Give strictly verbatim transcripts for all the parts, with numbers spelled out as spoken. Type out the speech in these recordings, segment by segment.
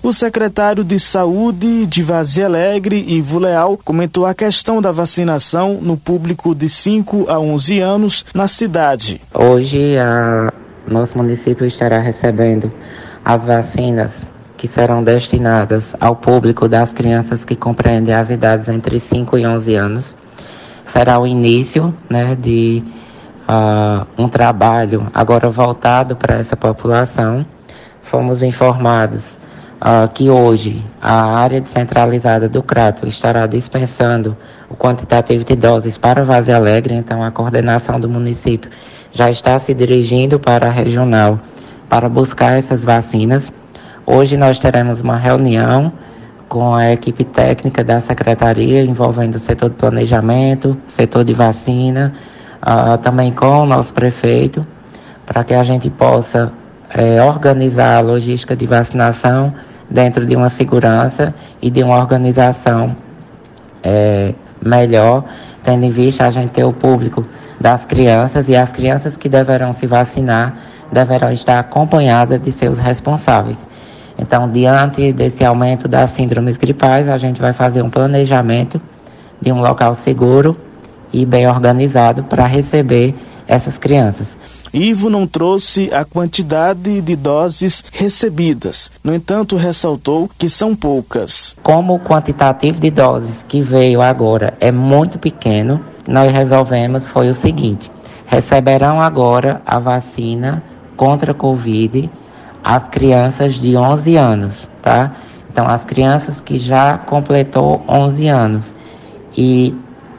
O secretário de Saúde de Vazia Alegre, Ivo Leal, comentou a questão da vacinação no público de cinco a onze anos na cidade. Hoje, a, nosso município estará recebendo as vacinas que serão destinadas ao público das crianças que compreendem as idades entre cinco e onze anos. Será o início, né, de uh, um trabalho agora voltado para essa população. Fomos informados uh, que hoje a área descentralizada do Crato estará dispensando o quantitativo de doses para Vazia Alegre, então a coordenação do município já está se dirigindo para a regional para buscar essas vacinas. Hoje nós teremos uma reunião com a equipe técnica da secretaria, envolvendo o setor de planejamento, setor de vacina, uh, também com o nosso prefeito, para que a gente possa é, organizar a logística de vacinação dentro de uma segurança e de uma organização é, melhor, tendo em vista a gente ter o público das crianças, e as crianças que deverão se vacinar deverão estar acompanhadas de seus responsáveis. Então, diante desse aumento das síndromes gripais, a gente vai fazer um planejamento de um local seguro e bem organizado para receber essas crianças. Ivo não trouxe a quantidade de doses recebidas. No entanto, ressaltou que são poucas. Como o quantitativo de doses que veio agora é muito pequeno, nós resolvemos foi o seguinte: receberão agora a vacina contra a Covid as crianças de onze anos, tá? Então, as crianças que já completou onze anos e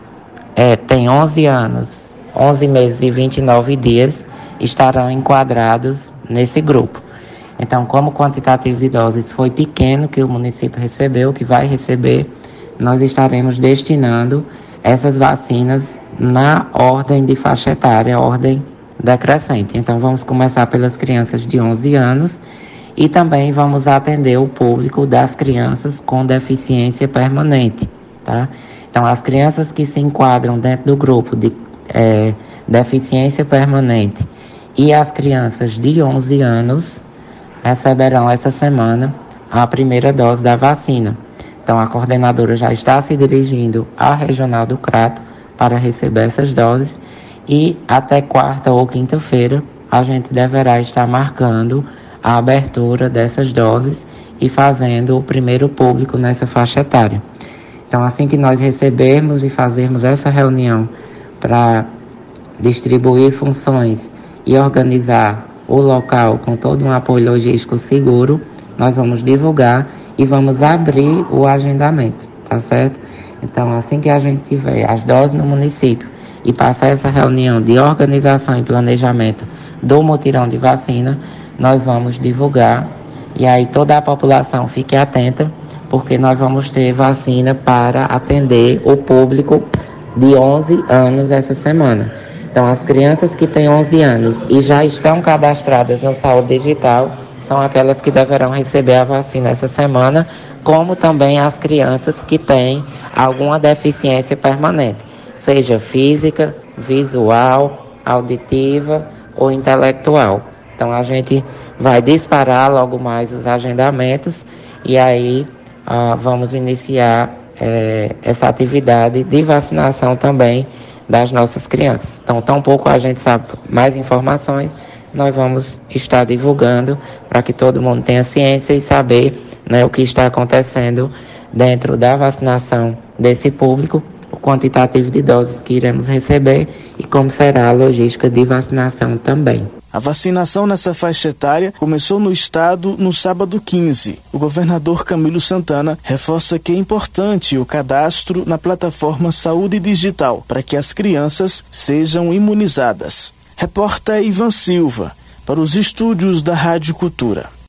é, tem onze anos, onze meses e vinte e nove dias, estarão enquadrados nesse grupo. Então, como o quantitativo de doses foi pequeno que o município recebeu, que vai receber, nós estaremos destinando essas vacinas na ordem de faixa etária, ordem decrescente. Então, vamos começar pelas crianças de onze anos e também vamos atender o público das crianças com deficiência permanente, tá? Então, as crianças que se enquadram dentro do grupo de é, deficiência permanente e as crianças de onze anos receberão essa semana a primeira dose da vacina. Então, a coordenadora já está se dirigindo à Regional do Crato para receber essas doses. E até quarta ou quinta-feira a gente deverá estar marcando a abertura dessas doses e fazendo o primeiro público nessa faixa etária. Então, assim que nós recebermos e fazermos essa reunião para distribuir funções e organizar o local com todo um apoio logístico seguro, nós vamos divulgar e vamos abrir o agendamento, tá certo? Então, assim que a gente tiver as doses no município e passar essa reunião de organização e planejamento do mutirão de vacina, nós vamos divulgar, e aí toda a população fique atenta, porque nós vamos ter vacina para atender o público de onze anos essa semana. Então, as crianças que têm onze anos e já estão cadastradas no Saúde Digital são aquelas que deverão receber a vacina essa semana, como também as crianças que têm alguma deficiência permanente, seja física, visual, auditiva ou intelectual. Então, a gente vai disparar logo mais os agendamentos e aí ah, vamos iniciar eh, essa atividade de vacinação também das nossas crianças. Então, tão pouco a gente sabe mais informações, nós vamos estar divulgando para que todo mundo tenha ciência e saber, né, o que está acontecendo dentro da vacinação desse público, o quantitativo de doses que iremos receber e como será a logística de vacinação também. A vacinação nessa faixa etária começou no estado no sábado quinze. O governador Camilo Santana reforça que é importante o cadastro na plataforma Saúde Digital para que as crianças sejam imunizadas. Repórter Ivan Silva, para os estúdios da Rádio Cultura.